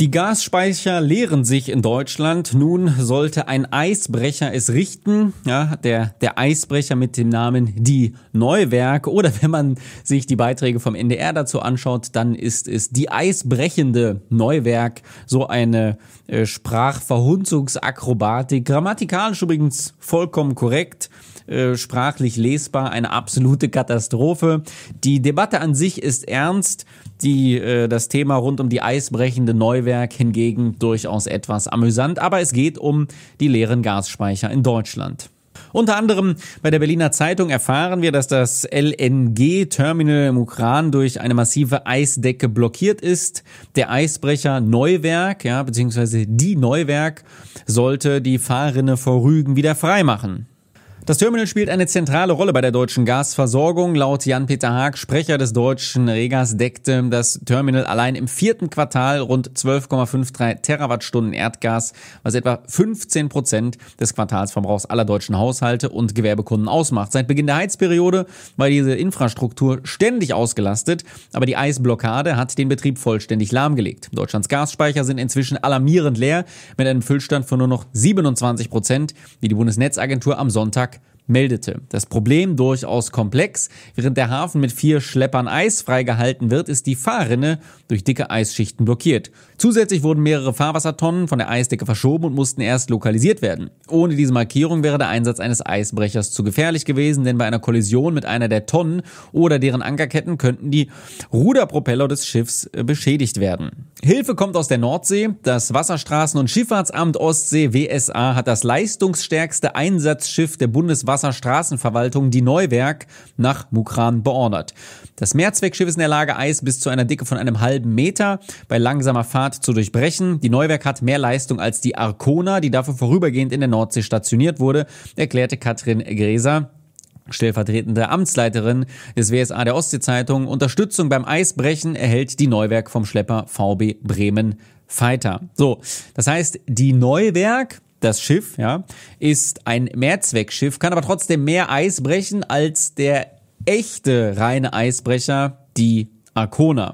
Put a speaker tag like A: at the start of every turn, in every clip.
A: Die Gasspeicher leeren sich in Deutschland. Nun sollte ein Eisbrecher es richten. Ja, der Eisbrecher mit dem Namen Die Neuwerk. Oder wenn man sich die Beiträge vom NDR dazu anschaut, dann ist es die eisbrechende Neuwerk. So eine Sprachverhunzungsakrobatik. Grammatikalisch übrigens vollkommen korrekt. Sprachlich lesbar, eine absolute Katastrophe. Die Debatte an sich ist ernst, das Thema rund um die eisbrechende Neuwerk hingegen durchaus etwas amüsant, aber es geht um die leeren Gasspeicher in Deutschland. Unter anderem bei der Berliner Zeitung erfahren wir, dass das LNG-Terminal im Mukran durch eine massive Eisdecke blockiert ist. Der Eisbrecher Neuwerk, beziehungsweise die Neuwerk, sollte die Fahrrinne vor Rügen wieder freimachen. Das Terminal spielt eine zentrale Rolle bei der deutschen Gasversorgung. Laut Jan-Peter Haag, Sprecher des deutschen Regas, deckte das Terminal allein im 4. Quartal rund 12,53 Terawattstunden Erdgas, was etwa 15% des Quartalsverbrauchs aller deutschen Haushalte und Gewerbekunden ausmacht. Seit Beginn der Heizperiode war diese Infrastruktur ständig ausgelastet, aber die Eisblockade hat den Betrieb vollständig lahmgelegt. Deutschlands Gasspeicher sind inzwischen alarmierend leer, mit einem Füllstand von nur noch 27%, wie die Bundesnetzagentur am Sonntag meldete. Das Problem durchaus komplex. Während der Hafen mit 4 Schleppern Eis freigehalten wird, ist die Fahrrinne durch dicke Eisschichten blockiert. Zusätzlich wurden mehrere Fahrwassertonnen von der Eisdecke verschoben und mussten erst lokalisiert werden. Ohne diese Markierung wäre der Einsatz eines Eisbrechers zu gefährlich gewesen, denn bei einer Kollision mit einer der Tonnen oder deren Ankerketten könnten die Ruderpropeller des Schiffs beschädigt werden. Hilfe kommt aus der Nordsee. Das Wasserstraßen- und Schifffahrtsamt Ostsee WSA hat das leistungsstärkste Einsatzschiff der Bundeswasserstraßenverwaltung, die Neuwerk, nach Mukran beordert. Das Mehrzweckschiff ist in der Lage, Eis bis zu einer Dicke von einem halben Meter bei langsamer Fahrt zu durchbrechen. Die Neuwerk hat mehr Leistung als die Arkona, die dafür vorübergehend in der Nordsee stationiert wurde, erklärte Katrin Gräser, stellvertretende Amtsleiterin des WSA der Ostsee-Zeitung. Unterstützung beim Eisbrechen erhält die Neuwerk vom Schlepper VB Bremen Fighter. So, das heißt, die Neuwerk, das Schiff, ist ein Mehrzweckschiff, kann aber trotzdem mehr Eis brechen als der echte reine Eisbrecher, die Arkona.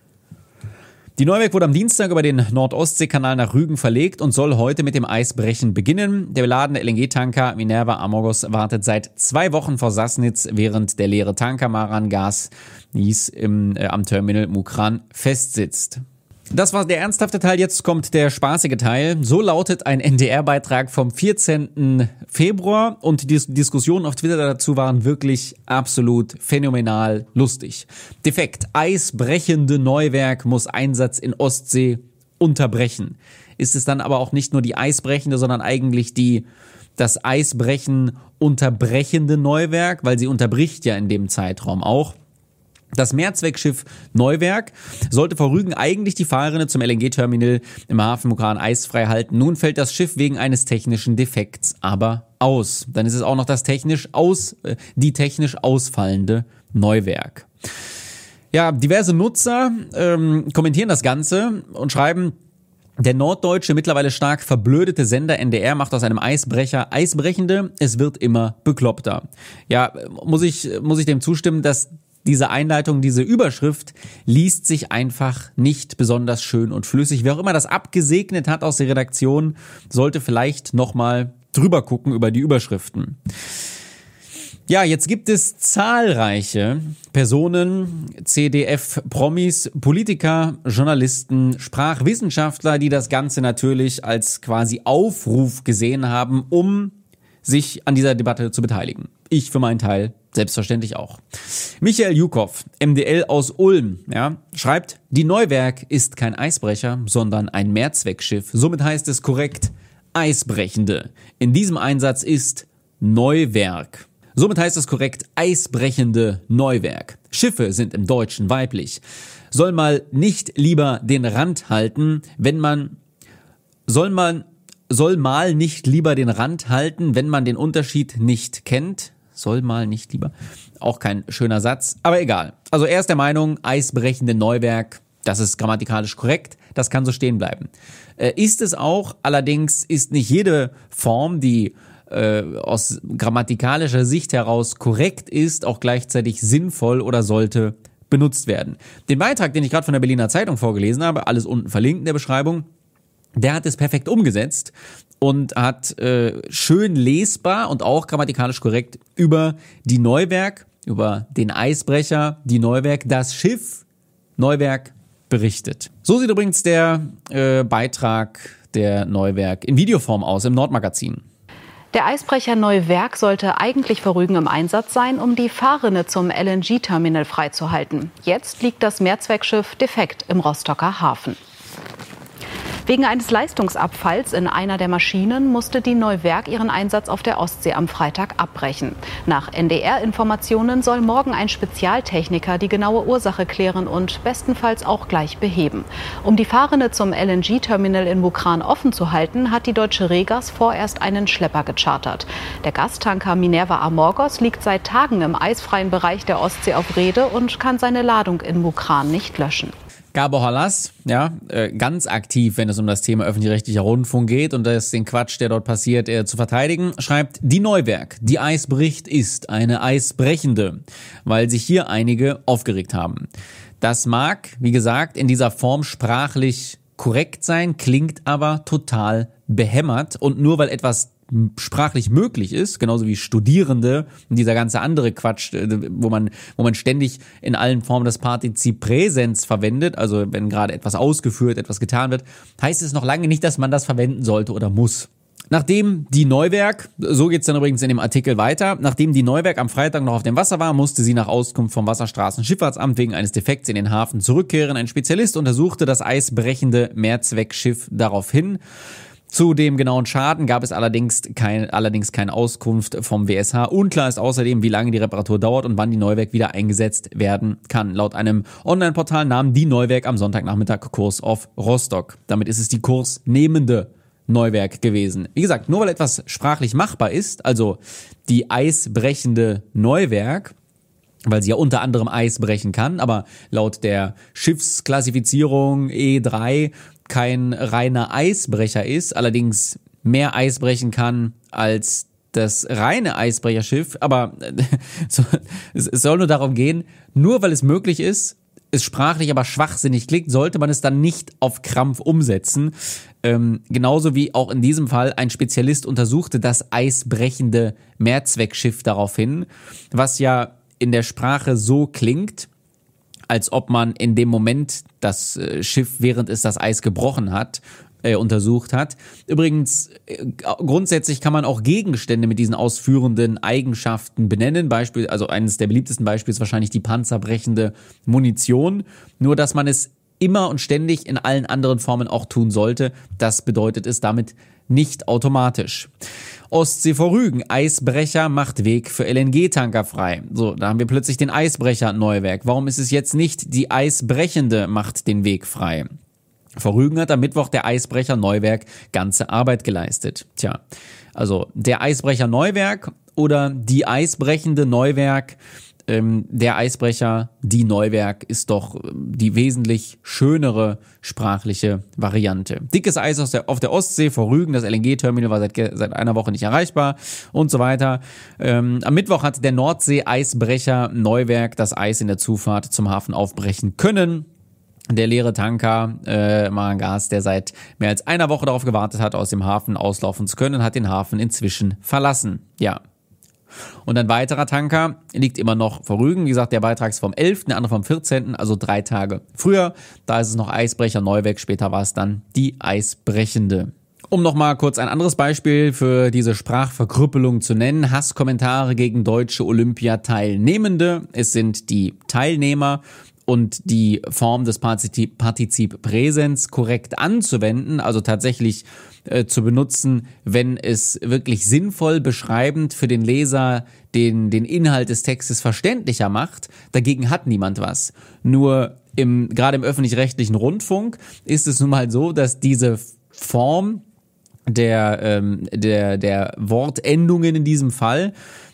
A: Die Neuwerk wurde am Dienstag über den Nordostseekanal nach Rügen verlegt und soll heute mit dem Eisbrechen beginnen. Der beladene LNG-Tanker Minerva Amorgos wartet seit 2 Wochen vor Sassnitz, während der leere Tanker Maran Gas am Terminal Mukran festsitzt. Das war der ernsthafte Teil, jetzt kommt der spaßige Teil. So lautet ein NDR-Beitrag vom 14. Februar und die Diskussionen auf Twitter dazu waren wirklich absolut phänomenal lustig. Defekt: eisbrechende Neuwerk muss Einsatz in Ostsee unterbrechen. Ist es dann aber auch nicht nur die eisbrechende, sondern eigentlich das Eisbrechen unterbrechende Neuwerk, weil sie unterbricht ja in dem Zeitraum auch. Das Mehrzweckschiff Neuwerk sollte vor Rügen eigentlich die Fahrrinne zum LNG-Terminal im Hafen Mukran eisfrei halten. Nun fällt das Schiff wegen eines technischen Defekts aber aus. Dann ist es auch noch die technisch ausfallende Neuwerk. Ja, diverse Nutzer kommentieren das Ganze und schreiben: Der norddeutsche, mittlerweile stark verblödete Sender NDR macht aus einem Eisbrecher Eisbrechende. Es wird immer bekloppter. Ja, muss ich dem zustimmen, dass diese Einleitung, diese Überschrift liest sich einfach nicht besonders schön und flüssig. Wer auch immer das abgesegnet hat aus der Redaktion, sollte vielleicht nochmal drüber gucken über die Überschriften. Ja, jetzt gibt es zahlreiche Personen, CDF-Promis, Politiker, Journalisten, Sprachwissenschaftler, die das Ganze natürlich als quasi Aufruf gesehen haben, um sich an dieser Debatte zu beteiligen. Ich für meinen Teil selbstverständlich auch. Michael Jukow, MDL aus Ulm, schreibt: Die Neuwerk ist kein Eisbrecher, sondern ein Mehrzweckschiff. Somit heißt es korrekt Eisbrechende. In diesem Einsatz ist Neuwerk. Somit heißt es korrekt eisbrechende Neuwerk. Schiffe sind im Deutschen weiblich. Soll mal nicht lieber den Rand halten, wenn man den Unterschied nicht kennt. Soll mal nicht lieber. Auch kein schöner Satz, aber egal. Also er ist der Meinung, eisbrechende Neuwerk, das ist grammatikalisch korrekt, das kann so stehen bleiben. Ist es auch, allerdings ist nicht jede Form, die aus grammatikalischer Sicht heraus korrekt ist, auch gleichzeitig sinnvoll oder sollte benutzt werden. Den Beitrag, den ich gerade von der Berliner Zeitung vorgelesen habe, alles unten verlinkt in der Beschreibung, der hat es perfekt umgesetzt und hat schön lesbar und auch grammatikalisch korrekt über die Neuwerk, über den Eisbrecher, die Neuwerk, das Schiff Neuwerk berichtet. So sieht übrigens der Beitrag der Neuwerk in Videoform aus im Nordmagazin.
B: Der Eisbrecher Neuwerk sollte eigentlich vor Rügen im Einsatz sein, um die Fahrrinne zum LNG-Terminal freizuhalten. Jetzt liegt das Mehrzweckschiff defekt im Rostocker Hafen. Wegen eines Leistungsabfalls in einer der Maschinen musste die Neuwerk ihren Einsatz auf der Ostsee am Freitag abbrechen. Nach NDR-Informationen soll morgen ein Spezialtechniker die genaue Ursache klären und bestenfalls auch gleich beheben. Um die Fahrrinne zum LNG-Terminal in Mukran offen zu halten, hat die deutsche Regas vorerst einen Schlepper gechartert. Der Gastanker Minerva Amorgos liegt seit Tagen im eisfreien Bereich der Ostsee auf Rede und kann seine Ladung in Mukran nicht löschen.
A: Gabor Halas, ja, ganz aktiv, wenn es um das Thema öffentlich-rechtlicher Rundfunk geht und den Quatsch, der dort passiert, zu verteidigen, schreibt, die Neuwerk, die Eis bricht, ist eine eisbrechende, weil sich hier einige aufgeregt haben. Das mag, wie gesagt, in dieser Form sprachlich korrekt sein, klingt aber total behämmert und nur weil etwas sprachlich möglich ist, genauso wie Studierende und dieser ganze andere Quatsch, wo man ständig in allen Formen das Partizip Präsens verwendet, also wenn gerade etwas ausgeführt, etwas getan wird, heißt es noch lange nicht, dass man das verwenden sollte oder muss. Nachdem die Neuwerk, so geht's dann übrigens in dem Artikel weiter, nachdem die Neuwerk am Freitag noch auf dem Wasser war, musste sie nach Auskunft vom Wasserstraßenschifffahrtsamt wegen eines Defekts in den Hafen zurückkehren. Ein Spezialist untersuchte das eisbrechende Mehrzweckschiff daraufhin. Zu dem genauen Schaden gab es allerdings keine Auskunft vom WSH. Unklar ist außerdem, wie lange die Reparatur dauert und wann die Neuwerk wieder eingesetzt werden kann. Laut einem Online-Portal nahm die Neuwerk am Sonntagnachmittag Kurs auf Rostock. Damit ist es die kursnehmende Neuwerk gewesen. Wie gesagt, nur weil etwas sprachlich machbar ist, also die eisbrechende Neuwerk, weil sie ja unter anderem Eis brechen kann, aber laut der Schiffsklassifizierung E3 kein reiner Eisbrecher ist, allerdings mehr Eis brechen kann als das reine Eisbrecherschiff, aber es soll nur darum gehen, nur weil es möglich ist, es sprachlich aber schwachsinnig klingt, sollte man es dann nicht auf Krampf umsetzen. Genauso wie auch in diesem Fall ein Spezialist untersuchte das eisbrechende Mehrzweckschiff daraufhin, was ja in der Sprache so klingt, als ob man in dem Moment das Schiff, während es das Eis gebrochen hat, untersucht hat. Übrigens, grundsätzlich kann man auch Gegenstände mit diesen ausführenden Eigenschaften benennen. Also eines der beliebtesten Beispiele ist wahrscheinlich die panzerbrechende Munition. Nur, dass man es immer und ständig in allen anderen Formen auch tun sollte. Das bedeutet es damit nicht automatisch. Ostsee vor Rügen. Eisbrecher macht Weg für LNG-Tanker frei. So, da haben wir plötzlich den Eisbrecher Neuwerk. Warum ist es jetzt nicht die Eisbrechende macht den Weg frei? Vor Rügen hat am Mittwoch der Eisbrecher Neuwerk ganze Arbeit geleistet. Tja, also der Eisbrecher Neuwerk oder die eisbrechende Neuwerk, der Eisbrecher, die Neuwerk ist doch die wesentlich schönere sprachliche Variante. Dickes Eis auf der Ostsee vor Rügen, das LNG-Terminal war seit einer Woche nicht erreichbar und so weiter. Am Mittwoch hat der Nordsee-Eisbrecher Neuwerk das Eis in der Zufahrt zum Hafen aufbrechen können. Der leere Tanker Marangas, der seit mehr als einer Woche darauf gewartet hat, aus dem Hafen auslaufen zu können, hat den Hafen inzwischen verlassen. Ja. Und ein weiterer Tanker liegt immer noch vor Rügen. Wie gesagt, der Beitrag ist vom 11., der andere vom 14., also 3 Tage früher. Da ist es noch Eisbrecher Neuwerk, später war es dann die Eisbrechende. Um nochmal kurz ein anderes Beispiel für diese Sprachverkrüppelung zu nennen. Hasskommentare gegen deutsche Olympiateilnehmende. Es sind die Teilnehmer und die Form des Partizip Präsens korrekt anzuwenden, also tatsächlich zu benutzen, wenn es wirklich sinnvoll beschreibend für den Leser den Inhalt des Textes verständlicher macht. Dagegen hat niemand was. Nur gerade im öffentlich-rechtlichen Rundfunk ist es nun mal so, dass diese Form der Wortendungen in diesem Fall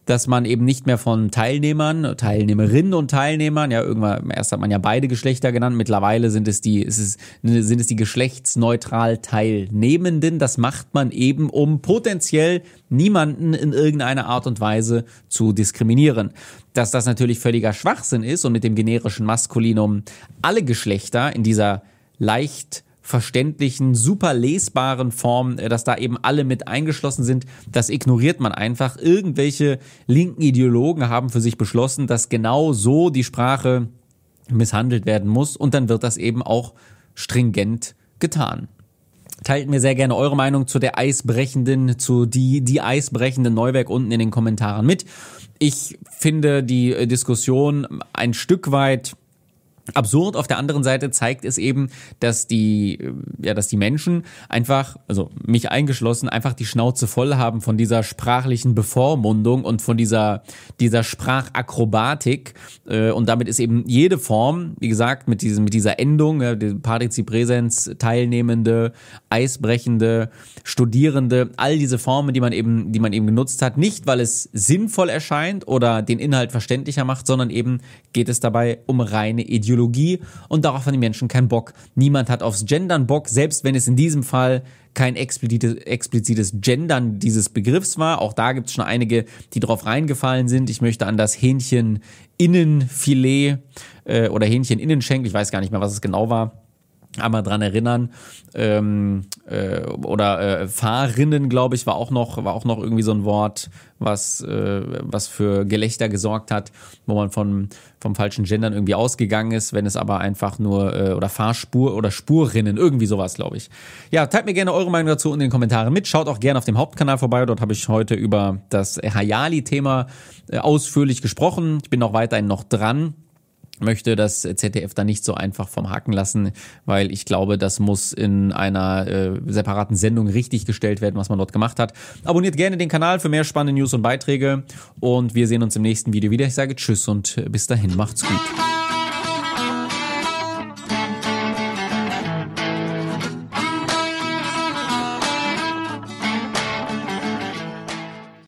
A: dass man eben nicht mehr von Teilnehmern, Teilnehmerinnen und Teilnehmern, ja, irgendwann, erst hat man ja beide Geschlechter genannt, mittlerweile sind es die geschlechtsneutral Teilnehmenden. Das macht man eben, um potenziell niemanden in irgendeiner Art und Weise zu diskriminieren. Dass das natürlich völliger Schwachsinn ist und mit dem generischen Maskulinum alle Geschlechter in dieser leicht verständlichen, super lesbaren Form, dass da eben alle mit eingeschlossen sind, das ignoriert man einfach. Irgendwelche linken Ideologen haben für sich beschlossen, dass genau so die Sprache misshandelt werden muss und dann wird das eben auch stringent getan. Teilt mir sehr gerne eure Meinung zu der eisbrechenden, zu die eisbrechende Neuwerk unten in den Kommentaren mit. Ich finde die Diskussion ein Stück weit absurd. Auf der anderen Seite zeigt es eben, dass die Menschen einfach, also mich eingeschlossen, einfach die Schnauze voll haben von dieser sprachlichen Bevormundung und von dieser Sprachakrobatik. Und damit ist eben jede Form, wie gesagt, mit dieser Endung, Partizip Präsens, Teilnehmende, Eisbrechende, Studierende, all diese Formen, die man eben genutzt hat, nicht weil es sinnvoll erscheint oder den Inhalt verständlicher macht, sondern eben geht es dabei um reine Ideologie. Und darauf haben die Menschen keinen Bock. Niemand hat aufs Gendern Bock, selbst wenn es in diesem Fall kein explizites Gendern dieses Begriffs war. Auch da gibt es schon einige, die drauf reingefallen sind. Ich möchte an das Hähncheninnenfilet oder Hähncheninnenschenkel, ich weiß gar nicht mehr, was es genau war, einmal dran erinnern. Fahrrinnen, glaube ich, war auch noch irgendwie so ein Wort, was für Gelächter gesorgt hat, wo man vom falschen Gendern irgendwie ausgegangen ist, wenn es aber einfach nur oder Fahrspur oder Spurrinnen, irgendwie sowas, glaube ich. Ja, teilt mir gerne eure Meinung dazu in den Kommentaren mit. Schaut auch gerne auf dem Hauptkanal vorbei. Dort habe ich heute über das Hayali-Thema ausführlich gesprochen. Ich bin auch weiterhin noch dran. Möchte das ZDF da nicht so einfach vom Haken lassen, weil ich glaube, das muss in einer separaten Sendung richtig gestellt werden, was man dort gemacht hat. Abonniert gerne den Kanal für mehr spannende News und Beiträge und wir sehen uns im nächsten Video wieder. Ich sage Tschüss und bis dahin, macht's gut.